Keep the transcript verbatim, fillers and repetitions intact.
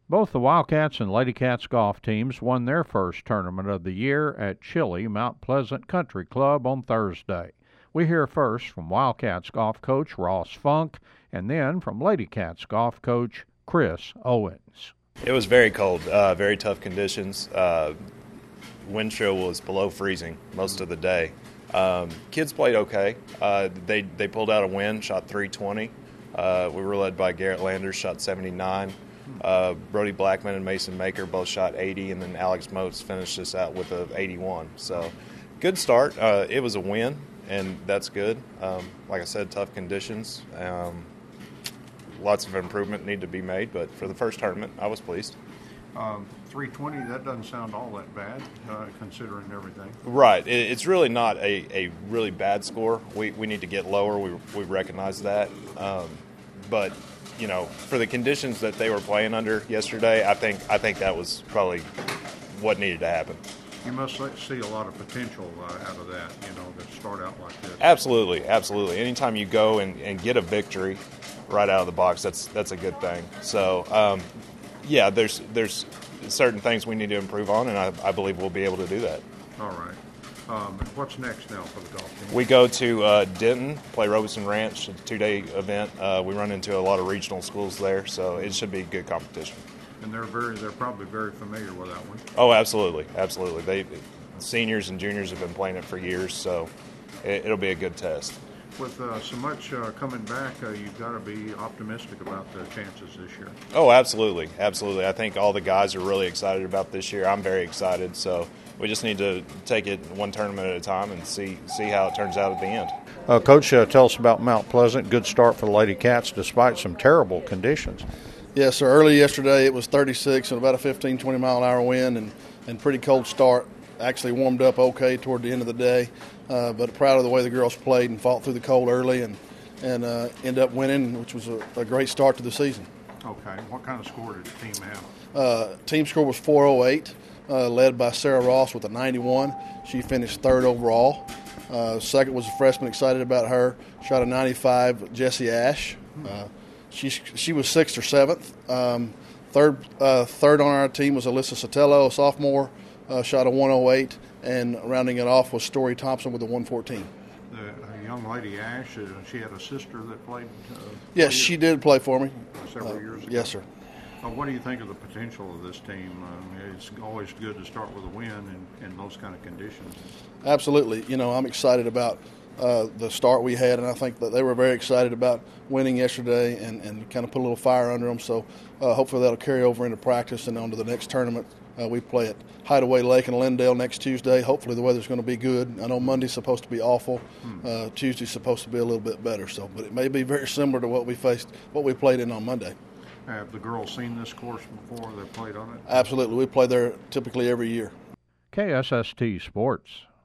Both the Wildcats and Lady Cats golf teams won their first tournament of the year at chilly Mount Pleasant Country Club on Thursday. We hear first from Wildcats golf coach Ross Funk and then from Lady Cats golf coach Chris Owens. It was very cold, uh, very tough conditions. Uh, wind chill was below freezing most of the day. Um, kids played okay. Uh, they they pulled out a win, shot three twenty. Uh, we were led by Garrett Landers, shot seventy-nine. Uh, Brody Blackman and Mason Maker both shot eighty, and then Alex Motes finished us out with a eighty-one. So, good start. Uh, it was a win, and that's good. Um, like I said, tough conditions. Um, lots of improvement need to be made, but for the first tournament, I was pleased. Um, three twenty, that doesn't sound all that bad, uh, considering everything. Right. It, it's really not a, a really bad score. We we need to get lower. We we recognize that. Um, but, you know, for the conditions that they were playing under yesterday, I think I think that was probably what needed to happen. You must see a lot of potential uh, out of that, you know, to start out like this. Absolutely, absolutely. Anytime you go and, and get a victory right out of the box, that's that's a good thing. So, um, yeah, there's there's certain things we need to improve on, and I, I believe we'll be able to do that. All right. Um, what's next now for the golf team? We go to uh, Denton, play Robeson Ranch, a two-day event. Uh, we run into a lot of regional schools there, so it should be good competition. And they're very, they're probably very familiar with that one. Oh, absolutely, absolutely. They seniors and juniors have been playing it for years, so it, it'll be a good test. With uh, so much uh, coming back, uh, you've got to be optimistic about the chances this year. Oh, absolutely, absolutely. I think all the guys are really excited about this year. I'm very excited, so we just need to take it one tournament at a time and see see how it turns out at the end. Uh, Coach, uh, tell us about Mount Pleasant. Good start for the Lady Cats despite some terrible conditions. Yes, sir. Early yesterday it was thirty-six and about a fifteen, twenty mile an hour wind and, and pretty cold start. Actually warmed up okay toward the end of the day, uh, but proud of the way the girls played and fought through the cold early and and uh, ended up winning, which was a, a great start to the season. Okay. What kind of score did the team have? Uh, team score was four oh eight, uh, led by Sarah Ross with a ninety-one. She finished third overall. Uh, second was a freshman, excited about her. Shot a ninety-five, Jessie Ash. Uh, she she was sixth or seventh. Um, third uh, third on our team was Alyssa Sotelo, a sophomore. Uh, shot a one oh eight, and rounding it off was Story Thompson with a one fourteen. The uh, young lady Ash, uh, she had a sister that played. Uh, yes, she did play for me. Several uh, years ago. Yes, sir. Uh, what do you think of the potential of this team? Uh, it's always good to start with a win in, in those kind of conditions. Absolutely. You know, I'm excited about uh, the start we had, and I think that they were very excited about winning yesterday and, and kind of put a little fire under them. So uh, hopefully that'll carry over into practice and on to the next tournament. Uh, we play at Hideaway Lake in Lindale next Tuesday. Hopefully the weather's going to be good. I know Monday's supposed to be awful. Uh, Tuesday's supposed to be a little bit better. So, but it may be very similar to what we faced, what we played in on Monday. Have the girls seen this course before? They played on it? Absolutely. We play there typically every year. K S S T Sports.